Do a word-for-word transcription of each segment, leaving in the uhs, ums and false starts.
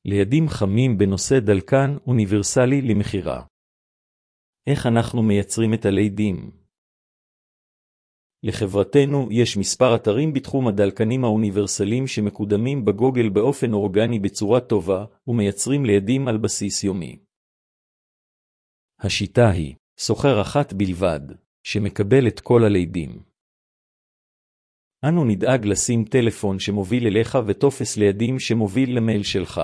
לידים חמים בנושא דלקן אוניברסלי למחירה. איך אנחנו מייצרים את הלידים? לחברתנו יש מספר אתרים בתחום הדלקנים האוניברסליים שמקודמים בגוגל באופן אורגני בצורה טובה ומייצרים לידים על בסיס יומי. השיטה היא סוחר אחת בלבד שמקבל את כל הלידים. אנו נדאג לשים טלפון שמוביל אליך וטופס לידים שמוביל למייל שלך.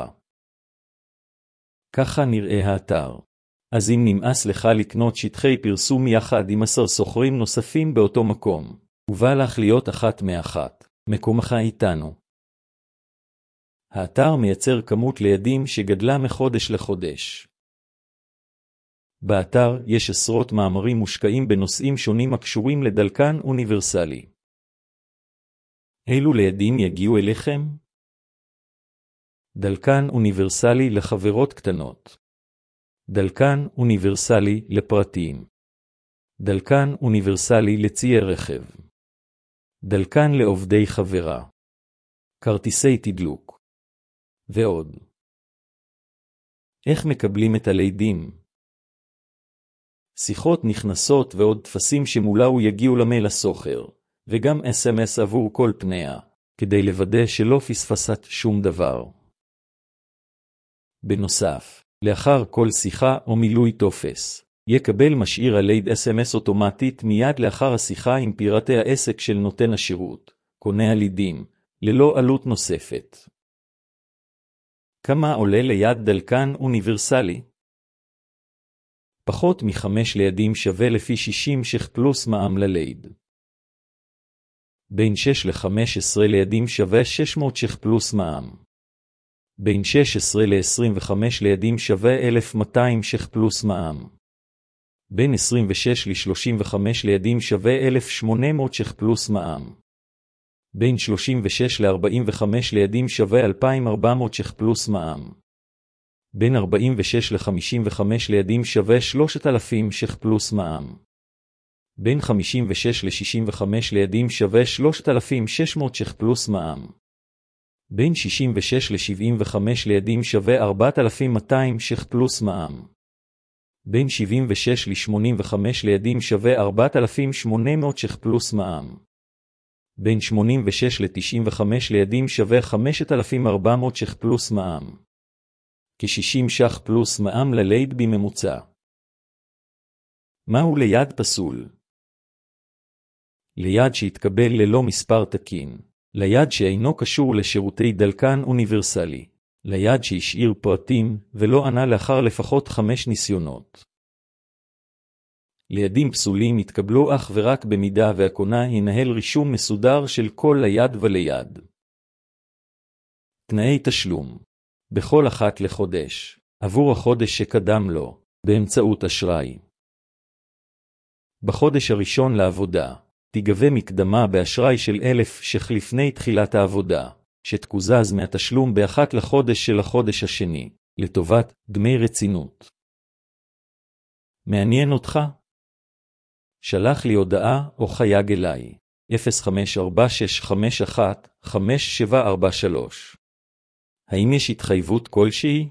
ככה נראה האתר. אז אם נמאס לך לקנות שטחי פרסום יחד עם עשר סוחרים נוספים באותו מקום, ובא לך להיות אחת מאחת, מקומך איתנו. האתר מייצר כמות לידים שגדלה מחודש לחודש. באתר יש עשרות מאמרים מושקעים בנושאים שונים הקשורים לדלקן אוניברסלי. אילו לידים יגיעו אליכם? דלקן אוניברסלי לחברות קטנות. דלקן אוניברסלי לפרטיים. דלקן אוניברסלי לציי רכב. דלקן לעובדי חברה. כרטיסי תדלוק. ועוד. איך מקבלים את הלידים? שיחות נכנסות ועוד תפסים שמולאו יגיעו למייל הסוחר, וגם אס אם אס עבור כל פניה, כדי לוודא שלא פספסת שום דבר. בנוסף, לאחר כל שיחה או מילוי טופס, יקבל משאיר הליד אס אם אס אוטומטית מיד לאחר השיחה עם פרטי העסק של נותן השירות, קונה הלידים, ללא עלות נוספת. כמה עולה ליד דלקן אוניברסלי? פחות מחמש לידים שווה לפי שישים ש"ח פלוס מע"מ לליד. בין שש ל-חמש עשרה לידים שווה שש מאות ש"ח פלוס מע"מ. בין שש עשרה ל-עשרים וחמש לידים שווה אלף ומאתיים ש"ח פלוס מע"מ. בין עשרים ושש ל-שלושים וחמש לידים שווה אלף ושמונה מאות ש"ח פלוס מע"מ. בין שלושים ושש ל-ארבעים וחמש לידים שווה אלפיים וארבע מאות ש"ח פלוס מע"מ. בין ארבעים ושש ל-חמישים וחמש לידים שווה שלושת אלפים ש"ח פלוס מע"מ. בין חמישים ושש ל-שישים וחמש לידים שווה שלושת אלפים ושש מאות ש"ח פלוס מע"מ. בין שישים ושש ל-שבעים וחמש לידים שווה ארבעת אלפים ומאתיים ש"ח פלוס מע"מ. בין שבעים ושש ל-שמונים וחמש לידים שווה ארבעת אלפים ושמונה מאות ש"ח פלוס מע"מ. בין שמונים ושש ל-תשעים וחמש לידים שווה חמשת אלפים וארבע מאות ש"ח פלוס מע"מ. כ-שישים ש"ח פלוס מע"מ לליד בממוצע. מהו ליד פסול? ליד שהתקבל ללא מספר תקין. ליד שאינו קשור לשירותי דלקן אוניברסלי. ליד שהשאיר פרטים ולא ענה לאחר לפחות חמש ניסיונות. לידים פסולים יתקבלו אך ורק במידה והקונה ינהל רישום מסודר של כל ליד וליד. תנאי תשלום. בכל אחת לחודש, עבור החודש שקדם לו, באמצעות אשראי. בחודש הראשון לעבודה, תיגבה מקדמה באשראי של אלף ש"ח לפני תחילת העבודה, שתקוזז מהתשלום באחת לחודש של החודש השני, לטובת דמי רצינות. מעניין אותך? שלח לי הודעה או חייג אליי, אפס חמש ארבע שש חמש אחת חמש שבע ארבע שלוש. האם יש התחייבות כלשהי?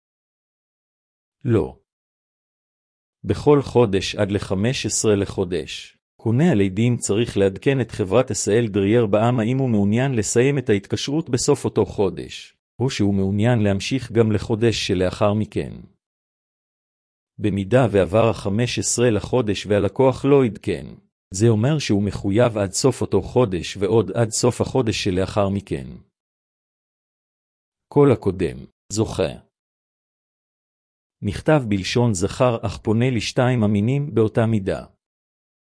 לא. בכל חודש עד ל-חמש עשרה לחודש, קונה הלידים צריך לעדכן את חברת אס אל דרייר בע"מ האם הוא מעוניין לסיים את ההתקשרות בסוף אותו חודש, או שהוא מעוניין להמשיך גם לחודש שלאחר מכן. במידה ועבר ה-חמש עשרה לחודש והלקוח לא עדכן, זה אומר שהוא מחויב עד סוף אותו חודש ועוד עד סוף החודש שלאחר מכן. כל הקודם, זוכה. נכתב בלשון זכר אך פונה לשתיים המינים באותה מידה.